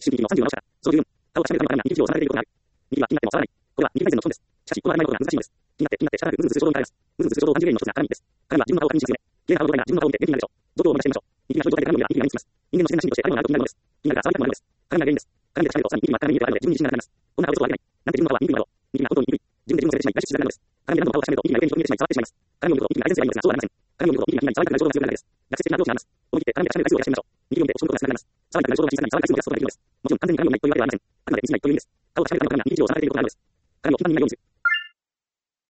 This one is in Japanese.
指摘の30を直した。その14、他を確めるためのためには、右記事を収めていることがある。右は右になっても触らない。これは右改善の基本です。しかし、ここは曖昧なことが難しいのです。気になって仕方なく、うずうずする衝動に変えます。うずうずする衝動を感じる原因の一つが鏡です。彼は自分の顔を確認し始め、綺麗な顔を捉えな自分の顔を見て元気になるでしょう。度胸を持たせてみましょう。右がそういう状態で鏡を見れば、右が目につきます。人間の自然な心理としてあるものがあると気になるのです。気になるが触りたくもなるのです。鏡が原因です。鏡で確かめると、さらに右は鏡に見えてあるので、自分に自信がなくなります。こんな顔こそはできない。なんて自分の顔は見にくいのだろう。右が本当に見にくい。自分で自分を責めてしまい、外出しづらくなるのです。鏡で何度も顔を確かめると、右が余計に人に見えてしまい、触ってしまいます。鏡を見ると、右が改善すればいいのですが、そうはなりません。鏡を見ると、右が左に触りたくなる衝動が強くなるだけです。学説的なアプローチがあります。思い切って鏡で確める回数を減らしてみましょう。右を見て落ち込むことが少なくなります。触りたくなる衝動が小さくなり、触る回数を減らすことができるのです。もちろん完全に鏡を見ないというわけではありません。あくまで短いという意味です。顔を確かめるためのためには右記事を収めていることがあるのです。鏡を頻繁に見ないようにする。